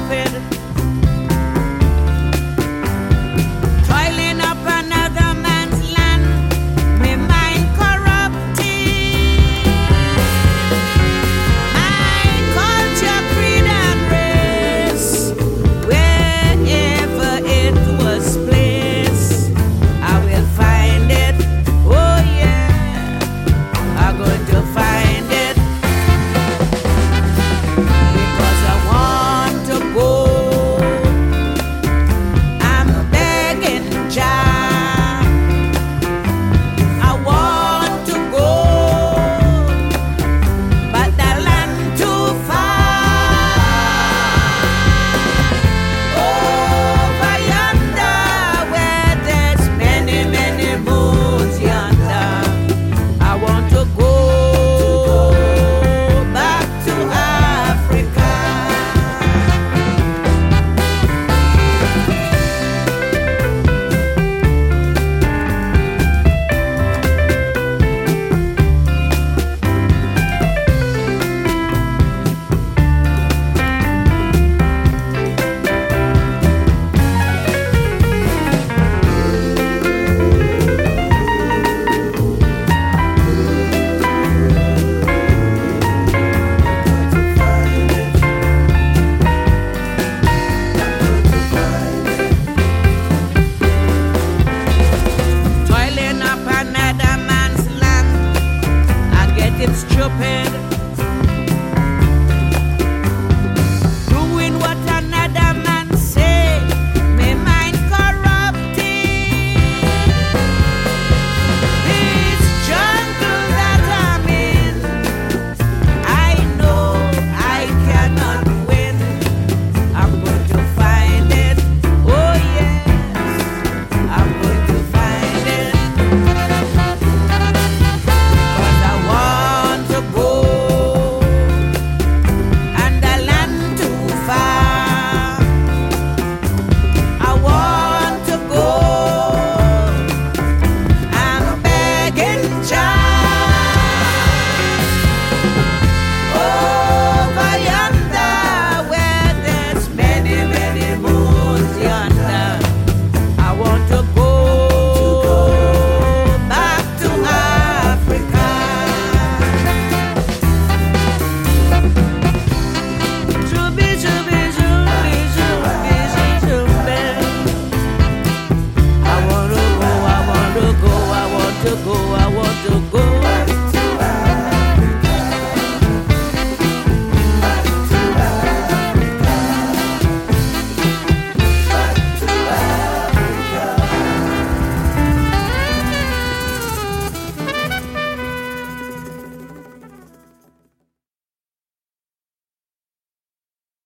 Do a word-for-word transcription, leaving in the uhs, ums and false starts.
stupid. Toiling up another man's land, me mind corrupting. My culture, creed and race, wherever it was placed, I will find it. Oh yeah, I'm going to find it. Because I want to go. I'm begging Jah. I want to go, but the land too far. Over yonder, where there's many, many moons yonder, I want to go back to Africa. Toiling up another man's land, I get it stupid. Doing what another man say, me mind corrupting. This jungle that I'm in, I know I cannot win. I'm going to find it. Oh yes, I'm going to find it. Cause I want to go, and the land too far. I want to go. I'm begging Jah. Over yonder, where there's many, many moons yonder, I want to go back to Africa. Zooby, zooby, zooby, zooby, zooby. I want to go, I want to go, I want to go, I